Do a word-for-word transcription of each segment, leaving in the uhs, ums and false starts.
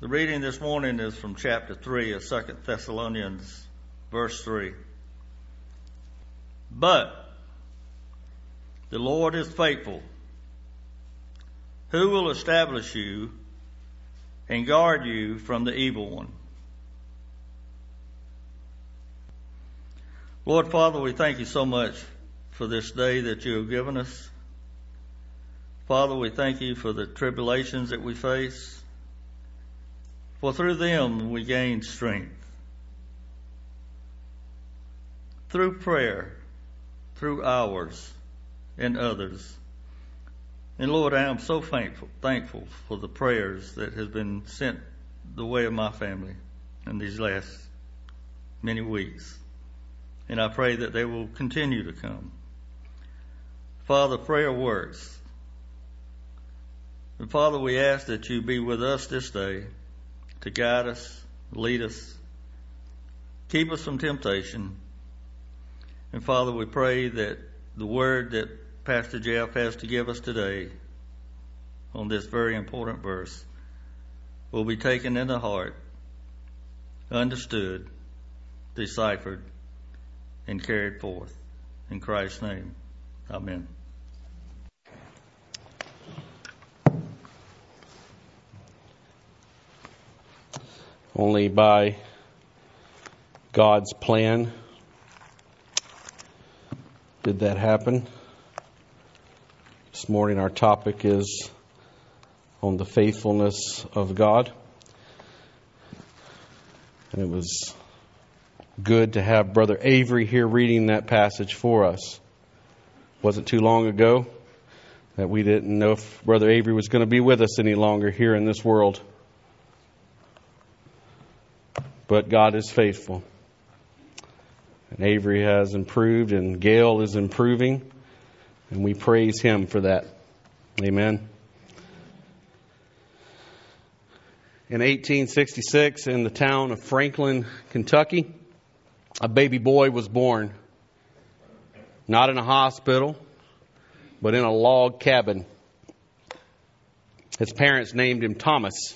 The reading this morning is from chapter three of Second Thessalonians, verse three. But the Lord is faithful, who will establish you and guard you from the evil one. Lord Father, we thank you so much for this day that you have given us. Father, we thank you for the tribulations that we face. For through them we gain strength. Through prayer, through ours and others. And Lord, I am so thankful, thankful for the prayers that has been sent the way of my family in these last many weeks. And I pray that they will continue to come. Father, prayer works. And Father, we ask that you be with us this day, to guide us, lead us, keep us from temptation. And Father, we pray that the word that Pastor Jeff has to give us today on this very important verse will be taken in the heart, understood, deciphered, and carried forth. In Christ's name, amen. Only by God's plan did that happen. This morning our topic is on the faithfulness of God. And it was good to have Brother Avery here reading that passage for us. It wasn't too long ago that we didn't know if Brother Avery was going to be with us any longer here in this world. But God is faithful. And Avery has improved and Gail is improving. And we praise Him for that. Amen. In eighteen sixty-six, in the town of Franklin, Kentucky, a baby boy was born. Not in a hospital, but in a log cabin. His parents named him Thomas.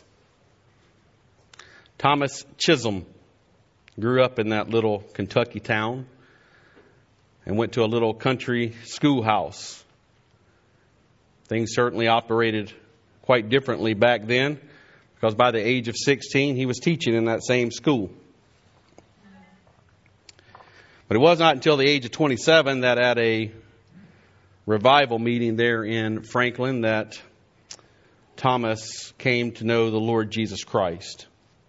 Thomas Chisholm grew up in that little Kentucky town and went to a little country schoolhouse. Things certainly operated quite differently back then, because by the age of sixteen, he was teaching in that same school. But it was not until the age of twenty-seven that at a revival meeting there in Franklin that Thomas came to know the Lord Jesus Christ.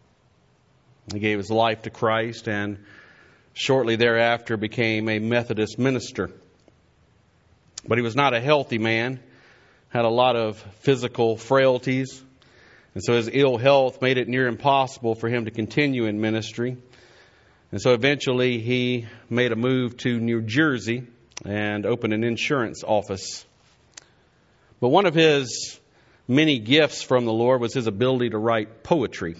He gave his life to Christ and shortly thereafter became a Methodist minister. But he was not a healthy man, had a lot of physical frailties, and so his ill health made it near impossible for him to continue in ministry. And so eventually he made a move to New Jersey and opened an insurance office. But one of his many gifts from the Lord was his ability to write poetry.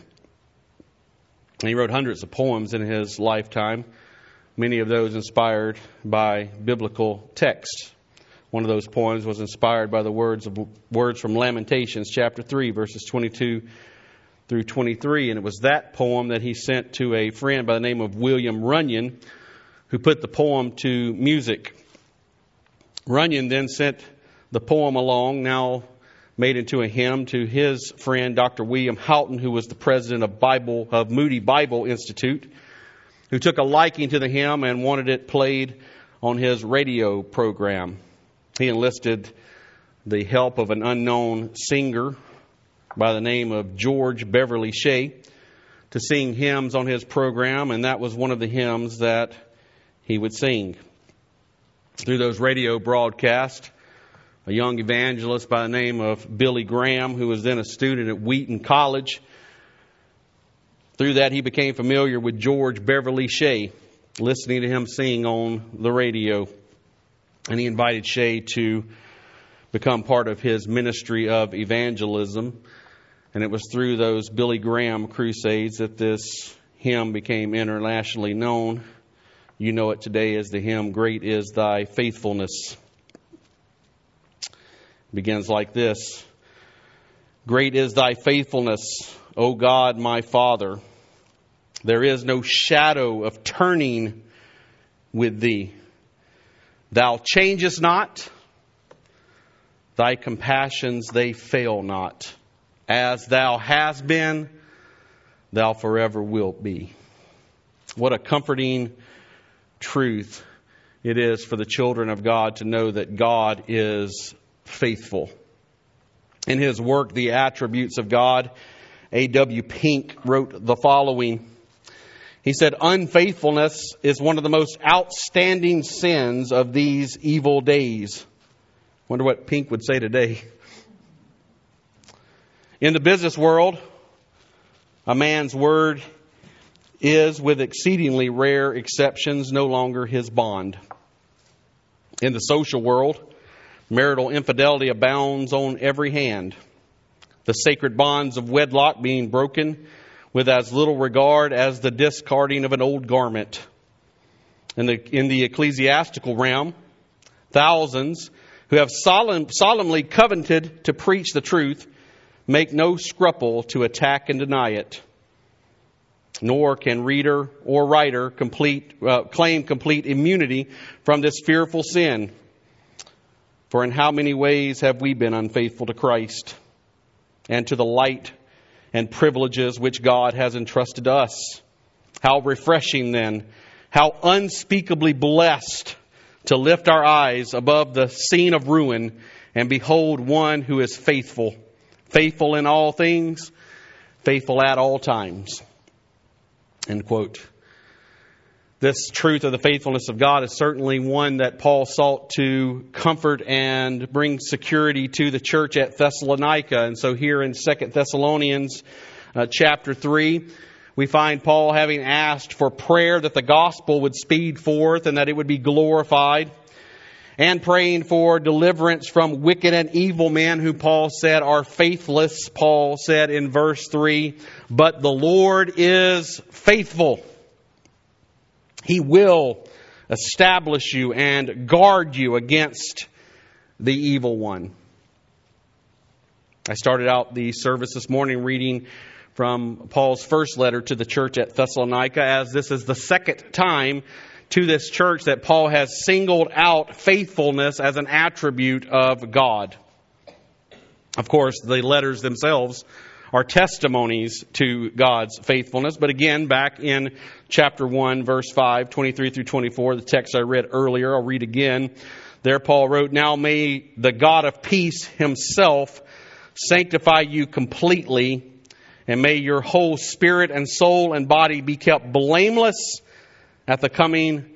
He wrote hundreds of poems in his lifetime, many of those inspired by biblical texts. One of those poems was inspired by the words of words from Lamentations chapter three, verses twenty-two through twenty-three. And it was that poem that he sent to a friend by the name of William Runyon, who put the poem to music. Runyon then sent the poem along, now made into a hymn, to his friend Doctor William Houghton, who was the president of Bible of Moody Bible Institute, who took a liking to the hymn and wanted it played on his radio program. He enlisted the help of an unknown singer by the name of George Beverly Shea to sing hymns on his program, and that was one of the hymns that he would sing. Through those radio broadcasts, a young evangelist by the name of Billy Graham, who was then a student at Wheaton College. Through that, he became familiar with George Beverly Shea, listening to him sing on the radio. And he invited Shea to become part of his ministry of evangelism. And it was through those Billy Graham crusades that this hymn became internationally known. You know it today as the hymn, "Great is Thy Faithfulness." It begins like this. Great is Thy faithfulness, O God, my Father, there is no shadow of turning with thee. Thou changest not, thy compassions, they fail not. As thou hast been, thou forever wilt be. What a comforting truth it is for the children of God to know that God is faithful. In his work, The Attributes of God, A W Pink wrote the following. He said, unfaithfulness is one of the most outstanding sins of these evil days. Wonder what Pink would say today. In the business world, a man's word is, with exceedingly rare exceptions, no longer his bond. In the social world, marital infidelity abounds on every hand. The sacred bonds of wedlock being broken with as little regard as the discarding of an old garment. In the, in the ecclesiastical realm, thousands who have solemn, solemnly covenanted to preach the truth make no scruple to attack and deny it. Nor can reader or writer complete, uh, claim complete immunity from this fearful sin. For in how many ways have we been unfaithful to Christ and to the light and privileges which God has entrusted to us? How refreshing then, how unspeakably blessed to lift our eyes above the scene of ruin and behold one who is faithful. Faithful in all things, faithful at all times. End quote. This truth of the faithfulness of God is certainly one that Paul sought to comfort and bring security to the church at Thessalonica. And so here in Second Thessalonians uh, chapter three, we find Paul having asked for prayer that the gospel would speed forth and that it would be glorified, and praying for deliverance from wicked and evil men who Paul said are faithless. Paul said in verse three, but the Lord is faithful. He will establish you and guard you against the evil one. I started out the service this morning reading from Paul's first letter to the church at Thessalonica, as this is the second time to this church that Paul has singled out faithfulness as an attribute of God. Of course, the letters themselves are testimonies to God's faithfulness. But again, back in chapter one, verse five, twenty-three through twenty-four, the text I read earlier, I'll read again. There Paul wrote, now may the God of peace himself sanctify you completely, and may your whole spirit and soul and body be kept blameless at the coming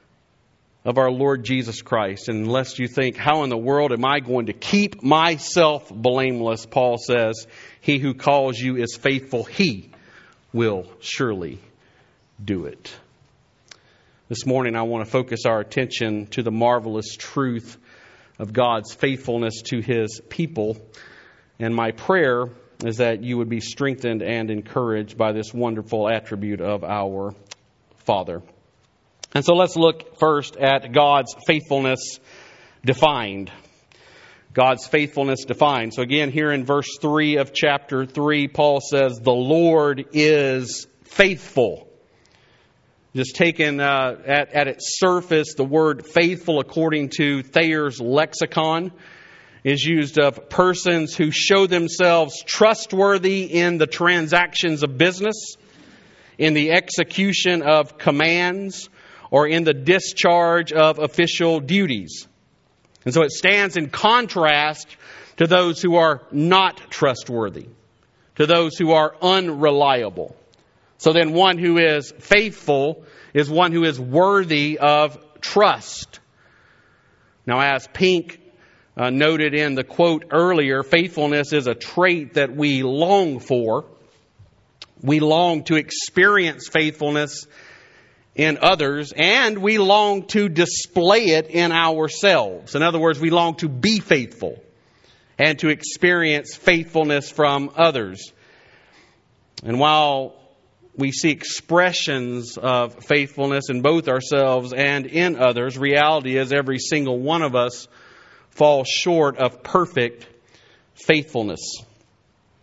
of our Lord Jesus Christ. And lest you think, how in the world am I going to keep myself blameless? Paul says, he who calls you is faithful. He will surely do it. This morning I want to focus our attention to the marvelous truth of God's faithfulness to his people. And my prayer is that you would be strengthened and encouraged by this wonderful attribute of our Father. And so let's look first at God's faithfulness defined. God's faithfulness defined. So again, here in verse three of chapter three, Paul says, the Lord is faithful. Just taken uh, at, at its surface, the word faithful, according to Thayer's lexicon, is used of persons who show themselves trustworthy in the transactions of business, in the execution of commands, or in the discharge of official duties. And so it stands in contrast to those who are not trustworthy, to those who are unreliable. So then one who is faithful is one who is worthy of trust. Now, as Pink uh, noted in the quote earlier, faithfulness is a trait that we long for. We long to experience faithfulness in others, and we long to display it in ourselves. In other words, we long to be faithful and to experience faithfulness from others. And while we see expressions of faithfulness in both ourselves and in others, reality is every single one of us falls short of perfect faithfulness.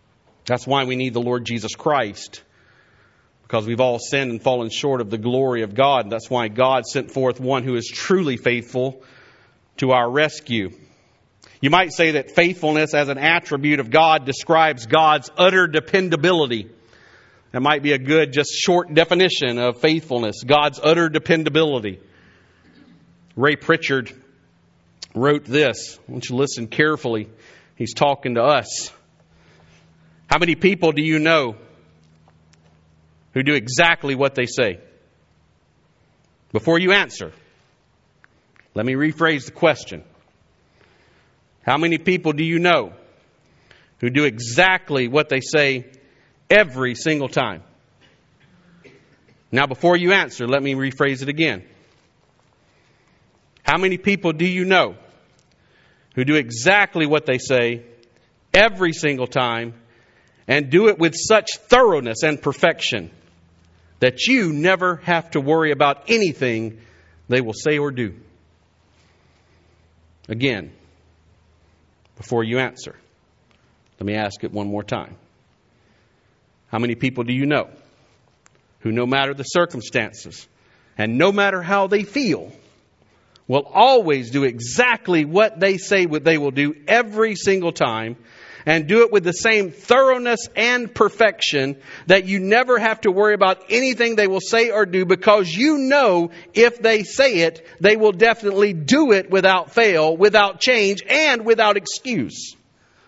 That's why we need the Lord Jesus Christ. Because we've all sinned and fallen short of the glory of God. That's why God sent forth one who is truly faithful to our rescue. You might say that faithfulness as an attribute of God describes God's utter dependability. That might be a good, just short definition of faithfulness. God's utter dependability. Ray Pritchard wrote this. I want you to listen carefully. He's talking to us. How many people do you know who do exactly what they say? Before you answer, let me rephrase the question. How many people do you know who do exactly what they say every single time? Now, before you answer, let me rephrase it again. How many people do you know who do exactly what they say every single time and do it with such thoroughness and perfection that you never have to worry about anything they will say or do? Again, before you answer, let me ask it one more time. How many people do you know who, no matter the circumstances and no matter how they feel, will always do exactly what they say what they will do every single time, and do it with the same thoroughness and perfection that you never have to worry about anything they will say or do, because you know if they say it, they will definitely do it without fail, without change, and without excuse?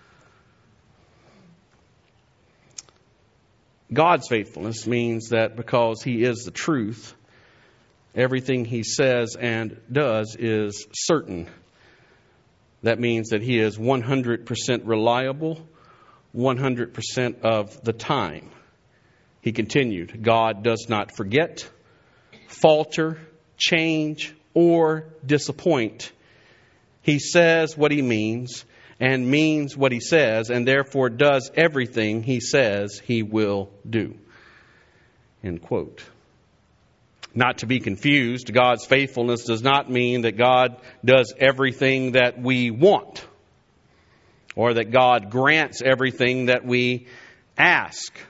God's faithfulness means that because He is the truth, everything He says and does is certain. That means that He is one hundred percent reliable, one hundred percent of the time. He continued, God does not forget, falter, change, or disappoint. He says what He means and means what He says, and therefore does everything He says He will do. End quote. Not to be confused, God's faithfulness does not mean that God does everything that we want, or that God grants everything that we ask.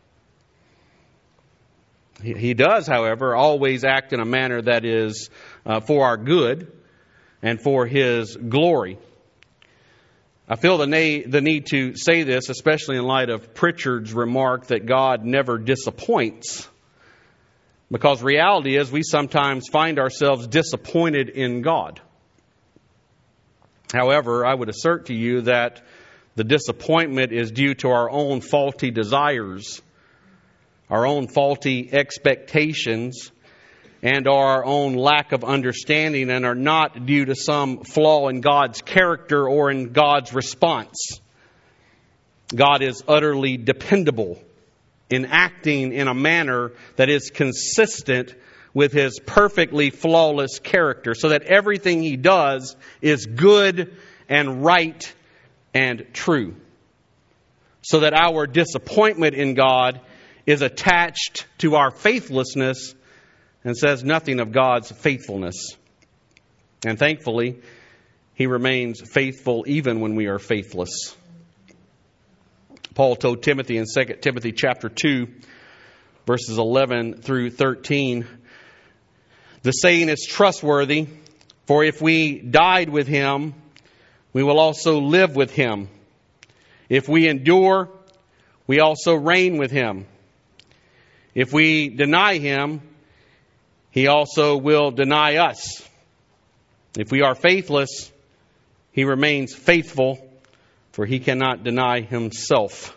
He does, however, always act in a manner that is uh, for our good and for His glory. I feel the, na- the need to say this, especially in light of Pritchard's remark that God never disappoints. Because reality is we sometimes find ourselves disappointed in God. However, I would assert to you that the disappointment is due to our own faulty desires, our own faulty expectations, and our own lack of understanding, and are not due to some flaw in God's character or in God's response. God is utterly dependable in acting in a manner that is consistent with His perfectly flawless character, so that everything He does is good and right and true. So that our disappointment in God is attached to our faithlessness and says nothing of God's faithfulness. And thankfully, He remains faithful even when we are faithless. Paul told Timothy in Second Timothy chapter two, verses eleven through thirteen, the saying is trustworthy, for if we died with Him, we will also live with Him. If we endure, we also reign with Him. If we deny Him, He also will deny us. If we are faithless, He remains faithful, for He cannot deny Himself.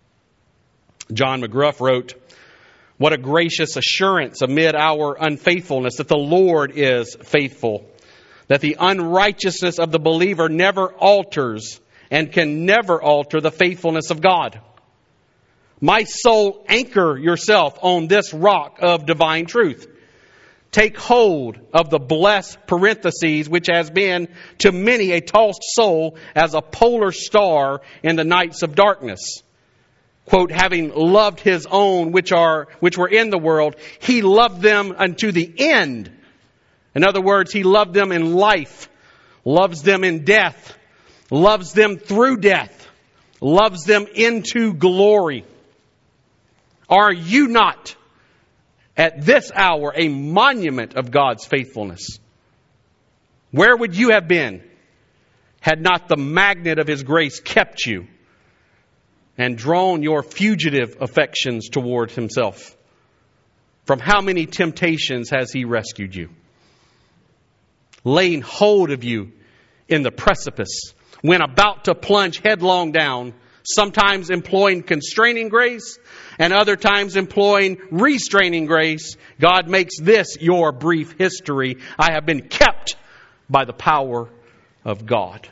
John McGruff wrote, "What a gracious assurance amid our unfaithfulness that the Lord is faithful, that the unrighteousness of the believer never alters and can never alter the faithfulness of God. My soul, anchor yourself on this rock of divine truth. Take hold of the blessed parentheses, which has been to many a tossed soul as a polar star in the nights of darkness. Quote, having loved His own which are which were in the world, He loved them unto the end. In other words, He loved them in life, loves them in death, loves them through death, loves them into glory. Are you not at this hour a monument of God's faithfulness? Where would you have been had not the magnet of His grace kept you and drawn your fugitive affections toward Himself? From how many temptations has He rescued you? Laying hold of you in the precipice, when about to plunge headlong down, sometimes employing constraining grace and other times employing restraining grace, God makes this your brief history. I have been kept by the power of God.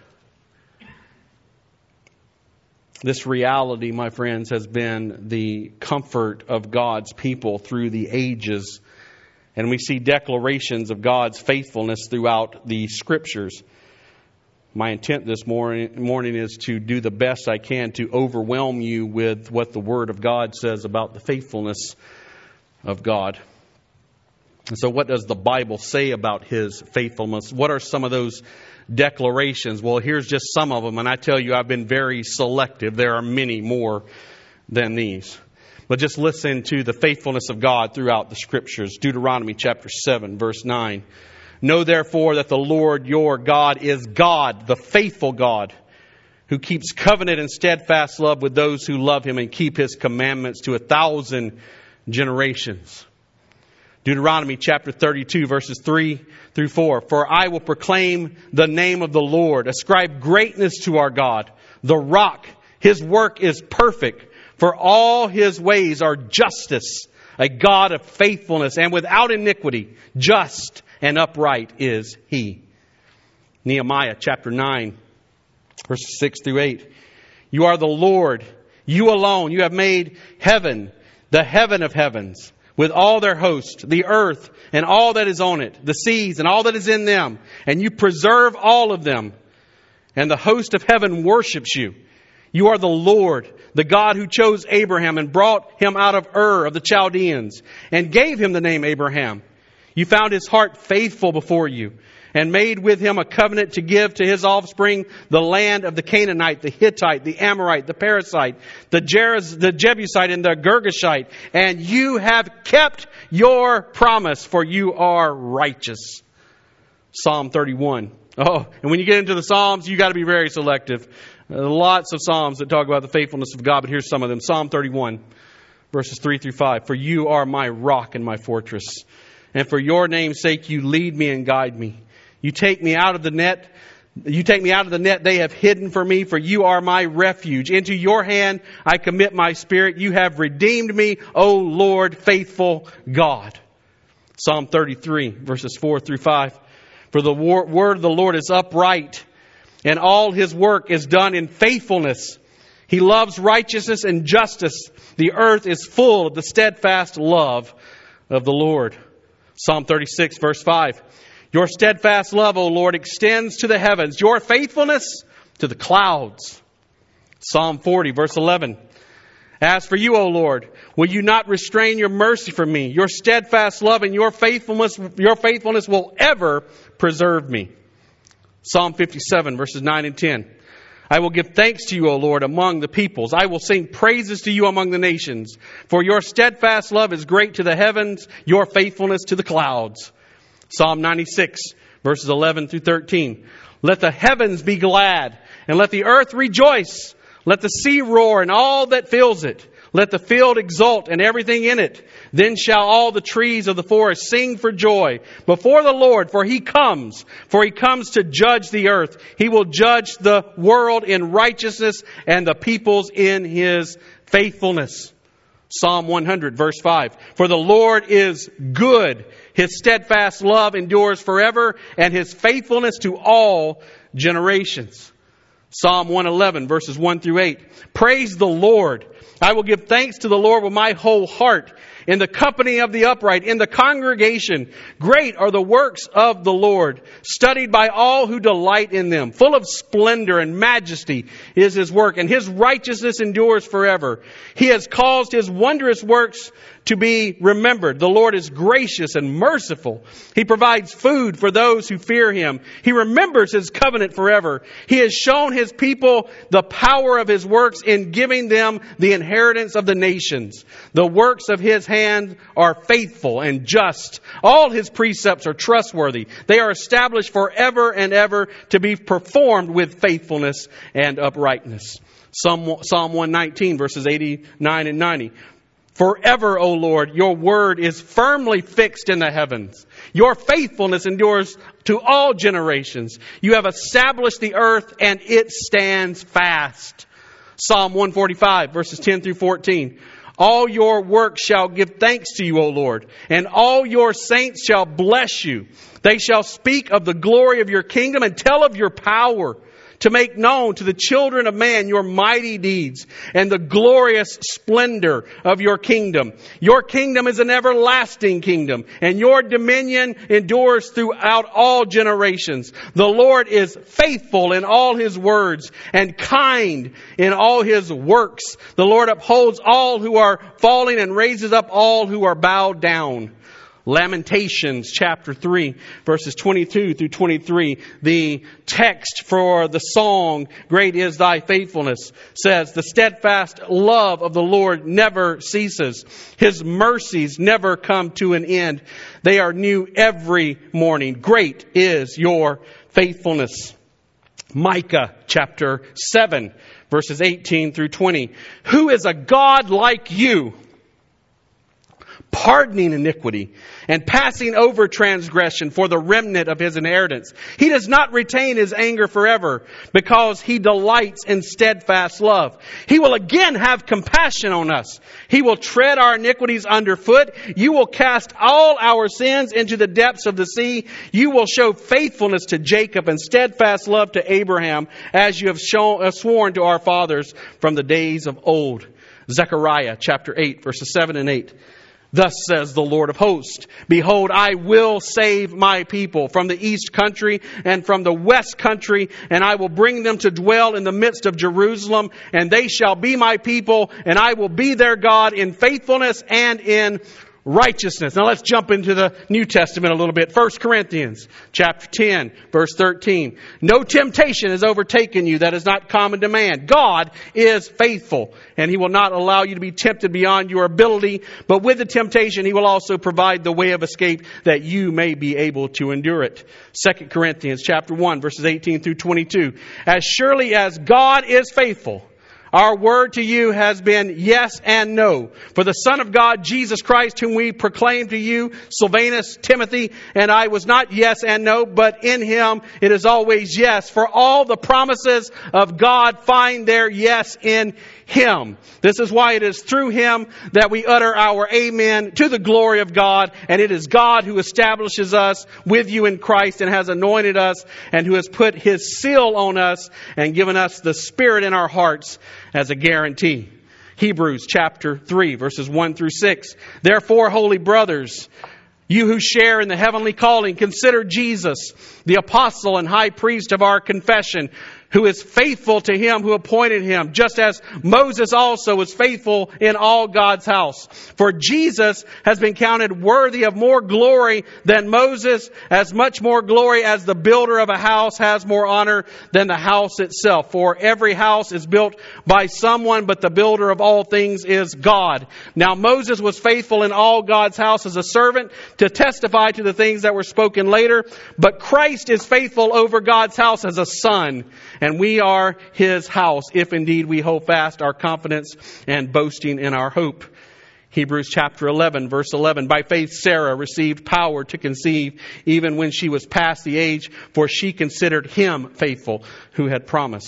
This reality, my friends, has been the comfort of God's people through the ages. And we see declarations of God's faithfulness throughout the Scriptures. My intent this morning, morning is to do the best I can to overwhelm you with what the Word of God says about the faithfulness of God. And so what does the Bible say about His faithfulness? What are some of those declarations? Well, here's just some of them. And I tell you, I've been very selective. There are many more than these. But just listen to the faithfulness of God throughout the Scriptures. Deuteronomy chapter seven, verse nine. Know therefore that the Lord your God is God, the faithful God, who keeps covenant and steadfast love with those who love Him and keep His commandments to a thousand generations. Deuteronomy chapter thirty-two, verses three through four. For I will proclaim the name of the Lord, ascribe greatness to our God, the rock. His work is perfect. For all His ways are justice, a God of faithfulness and without iniquity, just and upright is He. Nehemiah chapter nine, verses six through eight. You are the Lord, you alone. You have made heaven, the heaven of heavens, with all their host, the earth and all that is on it, the seas and all that is in them. And you preserve all of them. And the host of heaven worships you. You are the Lord, the God who chose Abraham and brought him out of Ur of the Chaldeans and gave him the name Abraham. You found his heart faithful before you and made with him a covenant to give to his offspring the land of the Canaanite, the Hittite, the Amorite, the Perizzite, the, Jerez, the Jebusite, and the Girgashite. And you have kept your promise, for you are righteous. Psalm thirty-one. Oh, and when you get into the Psalms, you got to be very selective. Uh, lots of Psalms that talk about the faithfulness of God, but here's some of them. Psalm thirty-one, verses three through five. For you are my rock and my fortress, and for your name's sake you lead me and guide me. You take me out of the net. You take me out of the net they have hidden for me, for you are my refuge. Into your hand I commit my spirit. You have redeemed me, O Lord, faithful God. Psalm thirty-three, verses four through five. For the word of the Lord is upright, and all His work is done in faithfulness. He loves righteousness and justice. The earth is full of the steadfast love of the Lord. Psalm thirty-six, verse five. Your steadfast love, O Lord, extends to the heavens. Your faithfulness to the clouds. Psalm forty, verse eleven. As for you, O Lord, will you not restrain your mercy from me? Your steadfast love and your faithfulness, your faithfulness will ever preserve me. Psalm fifty-seven, verses nine and ten. I will give thanks to you, O Lord, among the peoples. I will sing praises to you among the nations. For your steadfast love is great to the heavens, your faithfulness to the clouds. Psalm ninety-six, verses eleven through thirteen. Let the heavens be glad, and let the earth rejoice. Let the sea roar and all that fills it. Let the field exult and everything in it. Then shall all the trees of the forest sing for joy before the Lord, for He comes. For He comes to judge the earth. He will judge the world in righteousness and the peoples in His faithfulness. Psalm one hundred, verse five. For the Lord is good. His steadfast love endures forever, and His faithfulness to all generations. Psalm one eleven, verses one through eight. Praise the Lord. I will give thanks to the Lord with my whole heart in the company of the upright, in the congregation. Great are the works of the Lord, studied by all who delight in them. Full of splendor and majesty is His work, and His righteousness endures forever. He has caused His wondrous works to be remembered. The Lord is gracious and merciful. He provides food for those who fear Him. He remembers His covenant forever. He has shown His people the power of His works in giving them the inheritance of the nations. The works of His hand are faithful and just. All His precepts are trustworthy. They are established forever and ever to be performed with faithfulness and uprightness. Psalm, Psalm one nineteen, verses eighty-nine and ninety. Forever, O Lord, your word is firmly fixed in the heavens. Your faithfulness endures to all generations. You have established the earth and it stands fast. Psalm one forty-five, verses ten through fourteen. All your works shall give thanks to you, O Lord, and all your saints shall bless you. They shall speak of the glory of your kingdom and tell of your power, to make known to the children of man your mighty deeds and the glorious splendor of your kingdom. Your kingdom is an everlasting kingdom, and your dominion endures throughout all generations. The Lord is faithful in all His words and kind in all His works. The Lord upholds all who are falling and raises up all who are bowed down. Lamentations chapter three, verses twenty-two through twenty-three. The text for the song, Great is Thy Faithfulness, says, the steadfast love of the Lord never ceases. His mercies never come to an end. They are new every morning. Great is your faithfulness. Micah chapter seven, verses eighteen through twenty. Who is a God like you, pardoning iniquity and passing over transgression for the remnant of His inheritance? He does not retain His anger forever, because He delights in steadfast love. He will again have compassion on us. He will tread our iniquities underfoot. You will cast all our sins into the depths of the sea. You will show faithfulness to Jacob and steadfast love to Abraham, as you have shown, uh, sworn to our fathers from the days of old. Zechariah chapter eight, verses seven and eight. Thus says the Lord of hosts, behold, I will save my people from the east country and from the west country, and I will bring them to dwell in the midst of Jerusalem, and they shall be my people, and I will be their God in faithfulness and in righteousness. Now let's jump into the New Testament a little bit. First Corinthians chapter ten, verse thirteen. No temptation has overtaken you that is not common to man. God is faithful, and He will not allow you to be tempted beyond your ability, but with the temptation He will also provide the way of escape, that you may be able to endure it. Second Corinthians chapter one, verses eighteen through twenty-two. As surely as God is faithful, our word to you has been yes and no. For the Son of God, Jesus Christ, whom we proclaim to you, Silvanus, Timothy, and I, was not yes and no, but in Him it is always yes. For all the promises of God find their yes in Him. This is why it is through Him that we utter our amen to the glory of God. And it is God who establishes us with you in Christ and has anointed us, and who has put His seal on us and given us the Spirit in our hearts as a guarantee. Hebrews chapter three, verses one through six. Therefore, holy brothers, you who share in the heavenly calling, consider Jesus, the apostle and high priest of our confession, who is faithful to Him who appointed Him, just as Moses also was faithful in all God's house. For Jesus has been counted worthy of more glory than Moses, as much more glory as the builder of a house has more honor than the house itself. For every house is built by someone, but the builder of all things is God. Now Moses was faithful in all God's house as a servant to testify to the things that were spoken later, but Christ is faithful over God's house as a son. And we are His house, if indeed we hold fast our confidence and boasting in our hope. Hebrews chapter eleven, verse eleven. By faith Sarah received power to conceive, even when she was past the age, for she considered Him faithful who had promised.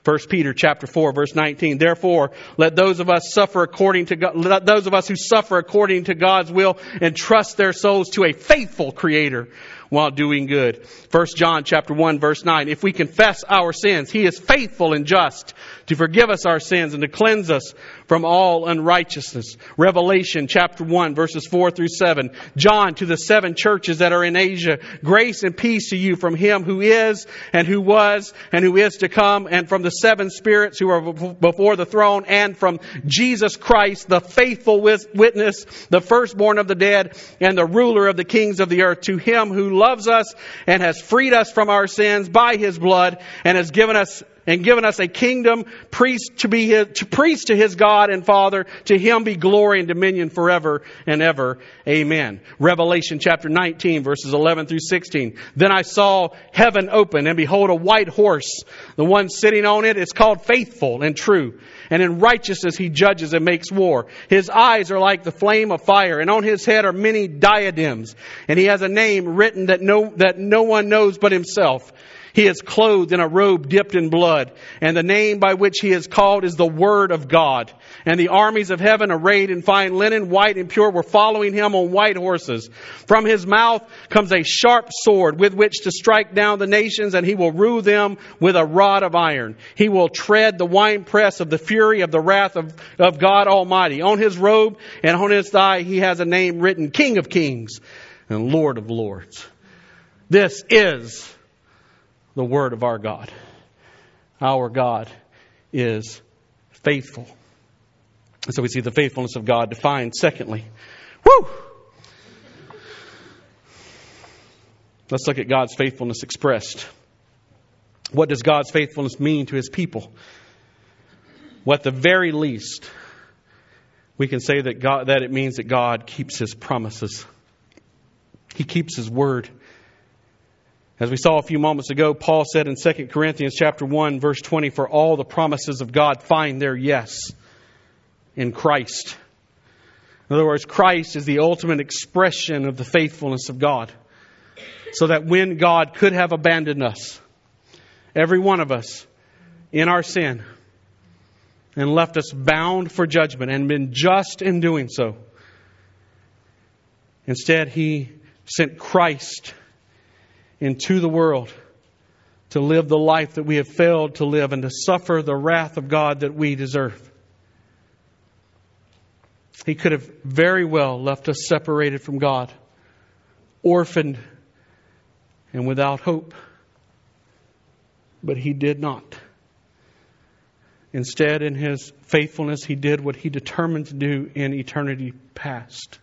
First Peter chapter four, verse nineteen. Therefore, let those of us suffer according to God, let those of us who suffer according to God's will entrust their souls to a faithful Creator while doing good. First John chapter one, verse nine. If we confess our sins, He is faithful and just to forgive us our sins and to cleanse us from all unrighteousness. Revelation chapter one, verses four through seven. John, to the seven churches that are in Asia, grace and peace to you from Him who is and who was and who is to come, and from the seven spirits who are before the throne, and from Jesus Christ, the faithful witness, the firstborn of the dead, and the ruler of the kings of the earth. To Him who loves us and has freed us from our sins by His blood, and has given us and given us a kingdom, priest to be his, to priest to His God and Father. To Him be glory and dominion forever and ever. Amen. Revelation chapter nineteen, verses eleven through sixteen. Then I saw heaven open, and behold, a white horse. The one sitting on it is called Faithful and True. And in righteousness He judges and makes war. His eyes are like the flame of fire, and on His head are many diadems. And He has a name written that no, that no one knows but Himself. He is clothed in a robe dipped in blood, and the name by which He is called is the Word of God. And the armies of heaven, arrayed in fine linen, white and pure, were following Him on white horses. From His mouth comes a sharp sword with which to strike down the nations, and He will rule them with a rod of iron. He will tread the winepress of the fury of the wrath of, of God Almighty. On His robe and on His thigh He has a name written, King of Kings and Lord of Lords. This is the Word of our God. Our God is faithful. And so we see the faithfulness of God defined. Secondly, whoo! Let's look at God's faithfulness expressed. What does God's faithfulness mean to His people? Well, at the very least, we can say that God, that it means that God keeps His promises. He keeps His word. As we saw a few moments ago, Paul said in Second Corinthians chapter one, verse twenty, for all the promises of God find their yes in Christ. In other words, Christ is the ultimate expression of the faithfulness of God. So that when God could have abandoned us, every one of us, in our sin, and left us bound for judgment and been just in doing so, instead He sent Christ into the world to live the life that we have failed to live and to suffer the wrath of God that we deserve. He could have very well left us separated from God, orphaned and without hope. But He did not. Instead, in His faithfulness, He did what He determined to do in eternity past.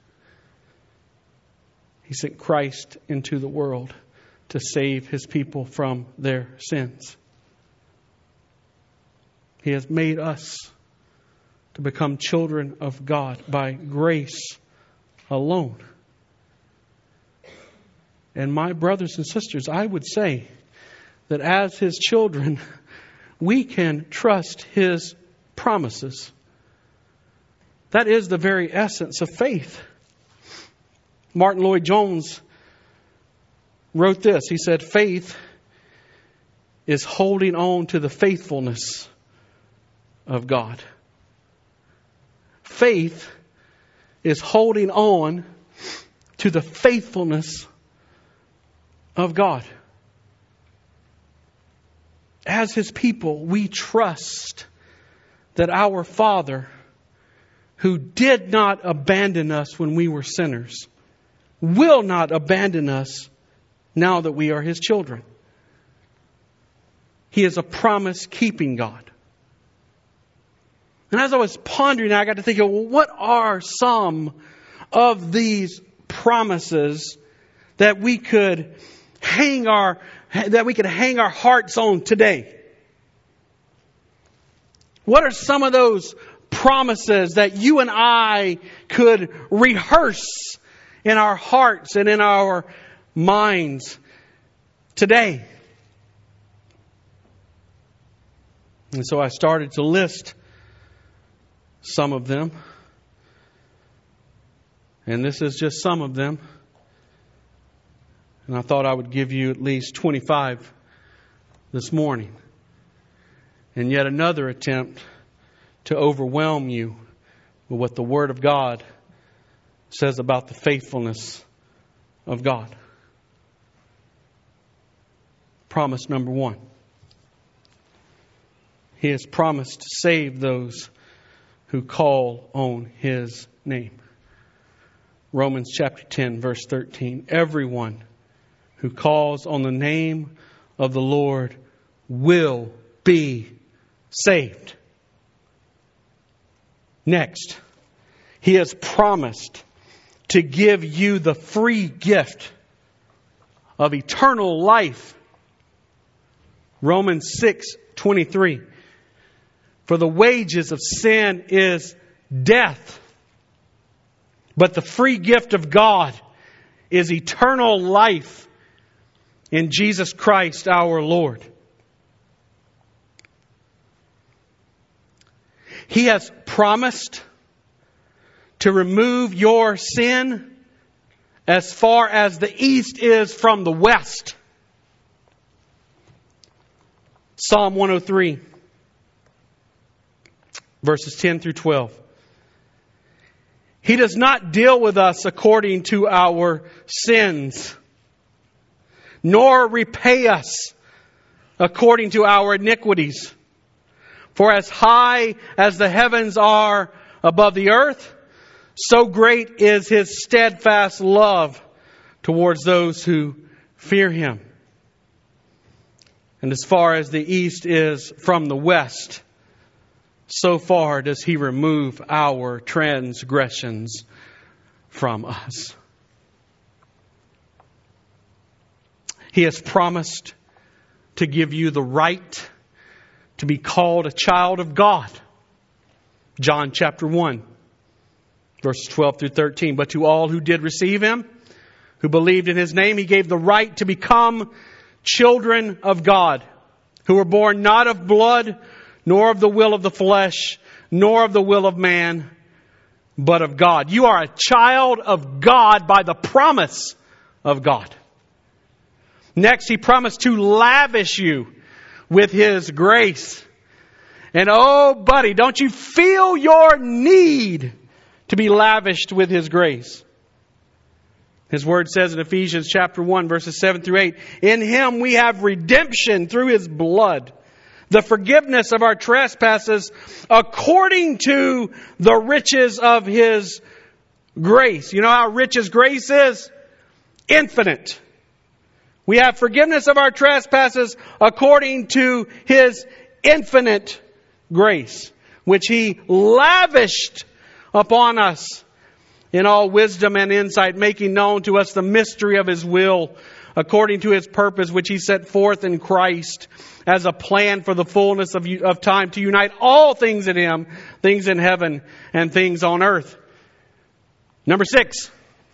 He sent Christ into the world to save His people from their sins. He has made us to become children of God by grace alone. And my brothers and sisters, I would say that as His children, we can trust His promises. That is the very essence of faith. Martin Lloyd-Jones wrote this. He said, faith is holding on to the faithfulness of God. Faith is holding on to the faithfulness of God. As His people, we trust that our Father, who did not abandon us when we were sinners, will not abandon us now that we are His children. He is a promise-keeping God. And as I was pondering, I got to thinking, well, what are some of these promises that we could hang our that we could hang our hearts on today? What are some of those promises that you and I could rehearse in our hearts and in our minds today? And so I started to list some of them. And this is just some of them. And I thought I would give you at least twenty-five this morning. and yet another attempt to overwhelm you with what the Word of God says about the faithfulness of God. Promise number one. He has promised to save those who call on His name. Romans chapter ten, verse thirteen. Everyone who calls on the name of the Lord will be saved. Next, He has promised to give you the free gift of eternal life. Romans six twenty-three. For the wages of sin is death, but the free gift of God is eternal life in Jesus Christ our Lord. He has promised to remove your sin as far as the east is from the west. Psalm one oh three, verses ten through twelve. He does not deal with us according to our sins, nor repay us according to our iniquities. For as high as the heavens are above the earth, so great is His steadfast love towards those who fear Him. And as far as the east is from the west, so far does He remove our transgressions from us. He has promised to give you the right to be called a child of God. John chapter one, verses twelve through thirteen. But to all who did receive Him, who believed in His name, He gave the right to become children of God, who were born not of blood, nor of the will of the flesh, nor of the will of man, but of God. You are a child of God by the promise of God. Next, He promised to lavish you with His grace. And oh, buddy, don't you feel your need to be lavished with His grace? His Word says in Ephesians chapter one, verses seven through eight, in Him we have redemption through His blood, the forgiveness of our trespasses according to the riches of His grace. You know how rich His grace is? Infinite. We have forgiveness of our trespasses according to His infinite grace, which He lavished upon us in all wisdom and insight, making known to us the mystery of His will, according to His purpose, which He set forth in Christ as a plan for the fullness of, of time to unite all things in Him, things in heaven and things on earth. Number six,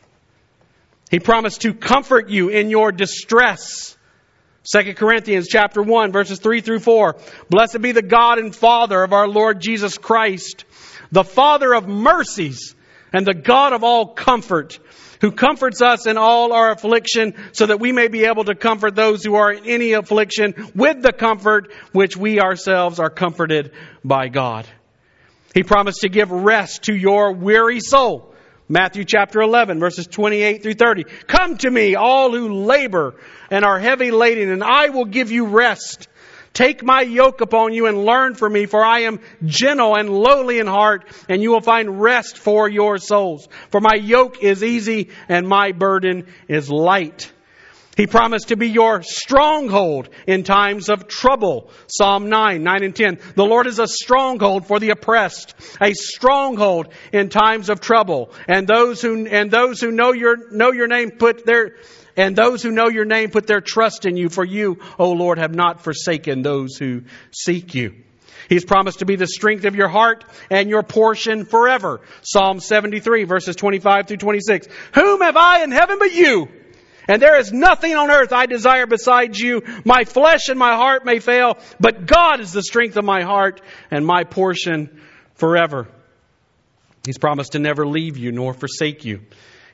He promised to comfort you in your distress. Second Corinthians chapter one, verses three through four. Blessed be the God and Father of our Lord Jesus Christ, the Father of mercies and the God of all comfort, who comforts us in all our affliction, so that we may be able to comfort those who are in any affliction with the comfort which we ourselves are comforted by God. He promised to give rest to your weary soul. Matthew chapter eleven, verses twenty-eight through thirty. Come to me, all who labor and are heavy laden, and I will give you rest. Take my yoke upon you and learn from me, for I am gentle and lowly in heart, and you will find rest for your souls. For my yoke is easy and my burden is light. He promised to be your stronghold in times of trouble. Psalm nine, nine and ten. The Lord is a stronghold for the oppressed, a stronghold in times of trouble. And those who and those who know your know your name put their and those who know your name put their trust in you. For you, O Lord, have not forsaken those who seek you. He's promised to be the strength of your heart and your portion forever. Psalm seventy-three, verses twenty-five through twenty-six. Whom have I in heaven but you? And there is nothing on earth I desire besides you. My flesh and my heart may fail, but God is the strength of my heart and my portion forever. He's promised to never leave you nor forsake you.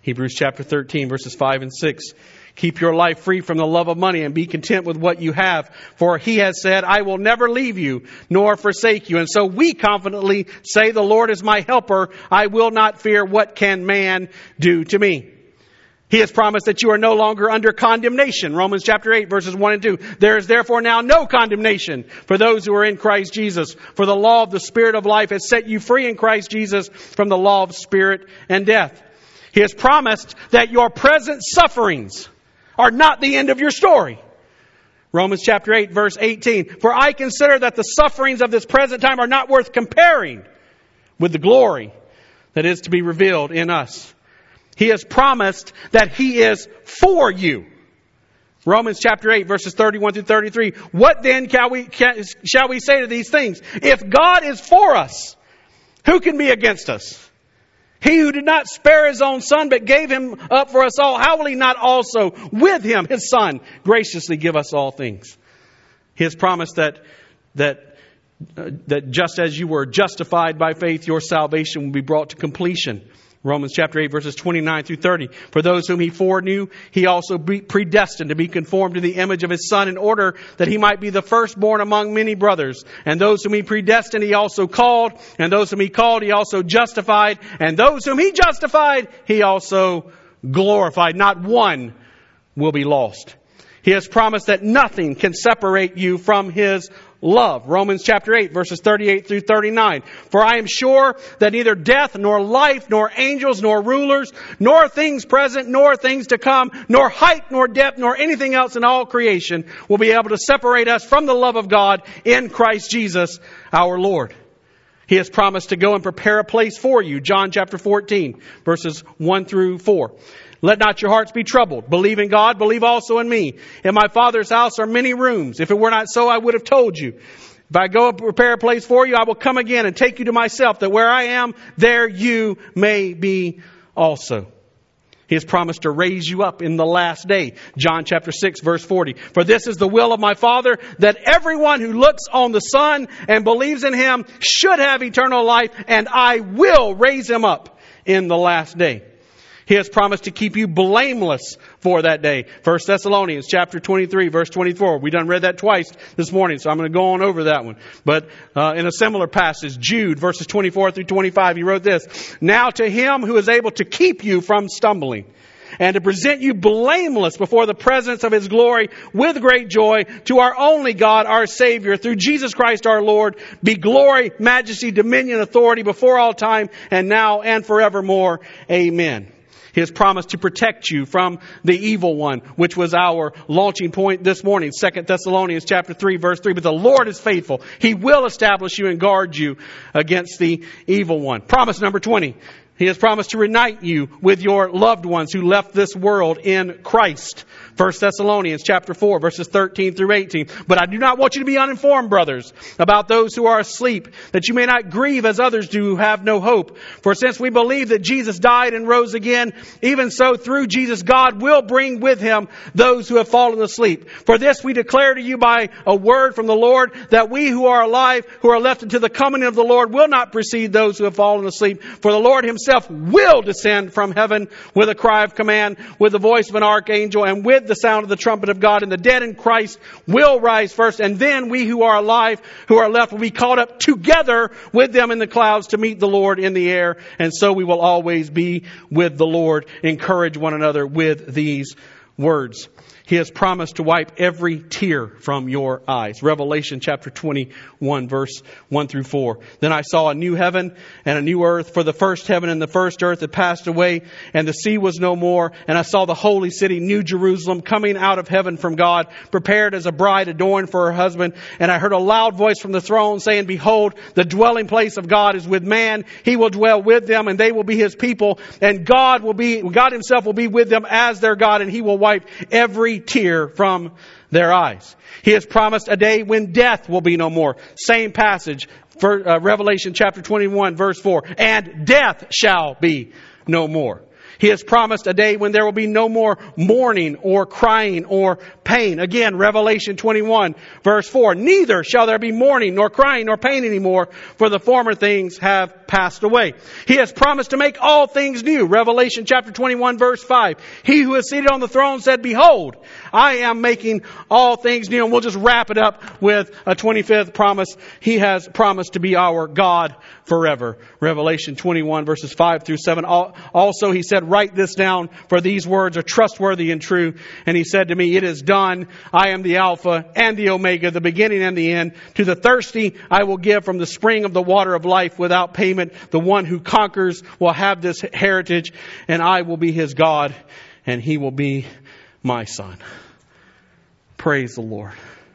Hebrews chapter thirteen, verses five and six. Keep your life free from the love of money and be content with what you have. For he has said, I will never leave you nor forsake you. And so we confidently say, the Lord is my helper. I will not fear. What can man do to me? He has promised that you are no longer under condemnation. Romans chapter eight, verses one and two. There is therefore now no condemnation for those who are in Christ Jesus. For the law of the Spirit of life has set you free in Christ Jesus from the law of spirit and death. He has promised that your present sufferings are not the end of your story. Romans chapter eight, verse eighteen. For I consider that the sufferings of this present time are not worth comparing with the glory that is to be revealed in us. He has promised that He is for you. Romans chapter eight, verses thirty-one through thirty-three. What then shall we, can, shall we say to these things? If God is for us, who can be against us? He who did not spare His own Son, but gave Him up for us all, how will He not also with Him, His Son, graciously give us all things? He has promised that, that, uh, that just as you were justified by faith, your salvation will be brought to completion. Romans chapter eight, verses twenty-nine through thirty. For those whom He foreknew, He also predestined to be conformed to the image of His Son, in order that He might be the firstborn among many brothers. And those whom He predestined, He also called. And those whom He called, He also justified. And those whom He justified, He also glorified. Not one will be lost. He has promised that nothing can separate you from His love. Romans chapter eight, verses thirty-eight through thirty-nine. For I am sure that neither death, nor life, nor angels, nor rulers, nor things present, nor things to come, nor height, nor depth, nor anything else in all creation will be able to separate us from the love of God in Christ Jesus our Lord. He has promised to go and prepare a place for you. John chapter fourteen, verses one through four. Let not your hearts be troubled. Believe in God, believe also in me. In my Father's house are many rooms. If it were not so, I would have told you. If I go and prepare a place for you, I will come again and take you to myself, that where I am, there you may be also. He has promised to raise you up in the last day. John chapter six, verse forty. For this is the will of my Father, that everyone who looks on the Son and believes in Him should have eternal life, and I will raise him up in the last day. He has promised to keep you blameless for that day. First Thessalonians chapter twenty-three, verse twenty-four. We done read that twice this morning, so I'm going to go on over that one. But uh, in a similar passage, Jude, verses twenty-four through twenty-five, he wrote this. Now to Him who is able to keep you from stumbling, and to present you blameless before the presence of His glory with great joy, to our only God, our Savior, through Jesus Christ our Lord, be glory, majesty, dominion, authority before all time, and now and forevermore. Amen. He has promised to protect you from the evil one, which was our launching point this morning. Second Thessalonians chapter three, verse three. But the Lord is faithful. He will establish you and guard you against the evil one. Promise number twenty. He has promised to reunite you with your loved ones who left this world in Christ. First Thessalonians chapter four, verses thirteen through eighteen. But I do not want you to be uninformed, brothers, about those who are asleep, that you may not grieve as others do who have no hope. For since we believe that Jesus died and rose again, even so through Jesus God will bring with Him those who have fallen asleep. For this we declare to you by a word from the Lord, that we who are alive, who are left until the coming of the Lord, will not precede those who have fallen asleep. For the Lord Himself will descend from heaven with a cry of command, with the voice of an archangel, and with the sound of the trumpet of God, and the dead in Christ will rise first, and then we who are alive, who are left, will be caught up together with them in the clouds to meet the Lord in the air, and so we will always be with the Lord. Encourage one another with these words. He has promised to wipe every tear from your eyes. Revelation chapter twenty-one, verse one through four. Then I saw a new heaven and a new earth, for the first heaven and the first earth had passed away, and the sea was no more. And I saw the holy city, New Jerusalem, coming out of heaven from God, prepared as a bride adorned for her husband. And I heard a loud voice from the throne saying, Behold, the dwelling place of God is with man. He will dwell with them, and they will be His people. And God will be, God Himself will be with them as their God, and He will wipe every tear from their eyes. He has promised a day when death will be no more. Same passage, for, uh, Revelation chapter twenty-one, verse four. And death shall be no more. He has promised a day when there will be no more mourning or crying or pain. Again, Revelation twenty-one, verse four. Neither shall there be mourning nor crying nor pain anymore, for the former things have passed away. He has promised to make all things new. Revelation chapter twenty-one, verse five. He who is seated on the throne said, Behold, I am making all things new. And we'll just wrap it up with a twenty-fifth promise. He has promised to be our God forever. Revelation twenty-one, verses five through seven. Also, he said, write this down, for these words are trustworthy and true. And he said to me, it is done. I am the Alpha and the Omega, the beginning and the end. To the thirsty I will give from the spring of the water of life without payment. The one who conquers will have this heritage, and I will be his God, and he will be my son. Praise the Lord.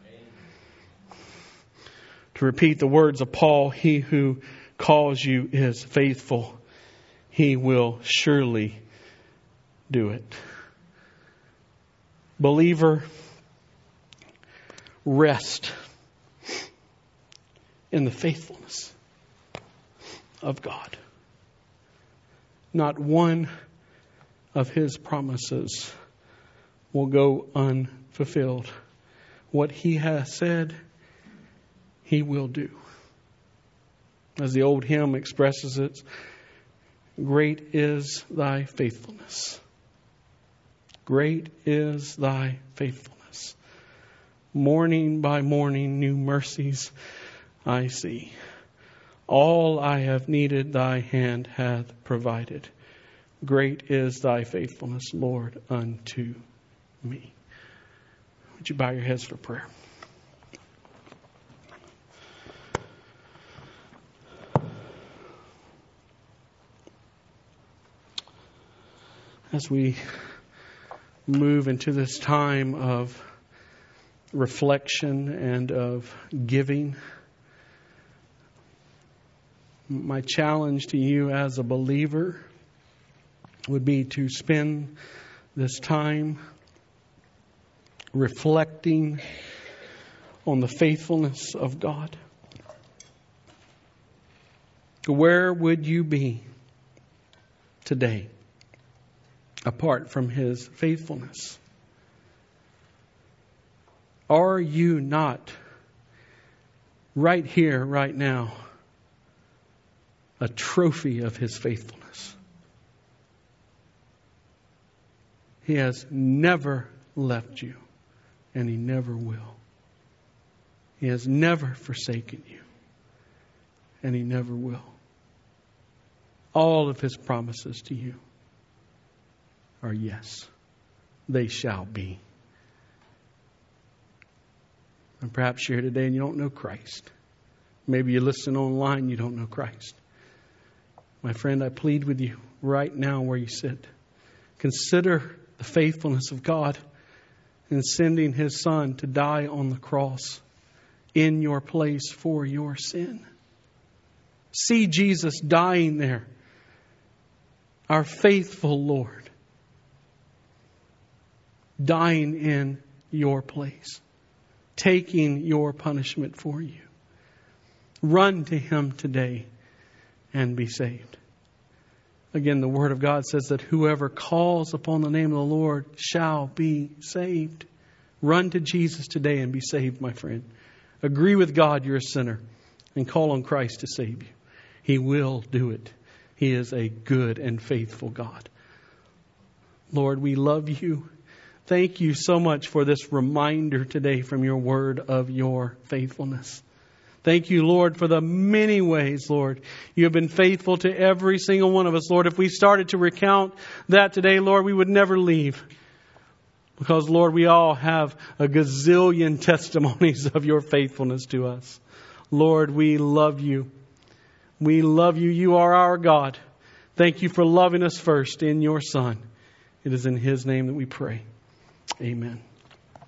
To repeat the words of Paul, he who calls you is faithful. He will surely do it. Believer, rest in the faithfulness of God. Not one of His promises will go unfulfilled. What He has said, He will do. As the old hymn expresses it, great is thy faithfulness. Great is thy faithfulness. Morning by morning, new mercies I see. All I have needed, thy hand hath provided. Great is thy faithfulness, Lord, unto me. Would you bow your heads for prayer? As we move into this time of reflection and of giving, my challenge to you as a believer would be to spend this time reflecting on the faithfulness of God. Where would you be today apart from His faithfulness? Are you not right here, right now, a trophy of His faithfulness? He has never left you, and He never will. He has never forsaken you, and He never will. All of His promises to you are yes. They shall be. And perhaps you're here today and you don't know Christ. Maybe you listen online, you don't know Christ. My friend, I plead with you right now where you sit. Consider the faithfulness of God in sending His Son to die on the cross in your place for your sin. See Jesus dying there, our faithful Lord, dying in your place, taking your punishment for you. Run to Him today and be saved. Again, the Word of God says that whoever calls upon the name of the Lord shall be saved. Run to Jesus today and be saved, my friend. Agree with God you're a sinner and call on Christ to save you. He will do it. He is a good and faithful God. Lord, we love you. Thank you so much for this reminder today from your word of your faithfulness. Thank you, Lord, for the many ways, Lord, you have been faithful to every single one of us. Lord, if we started to recount that today, Lord, we would never leave. Because, Lord, we all have a gazillion testimonies of your faithfulness to us. Lord, we love you. We love you. You are our God. Thank you for loving us first in your Son. It is in His name that we pray. Amen.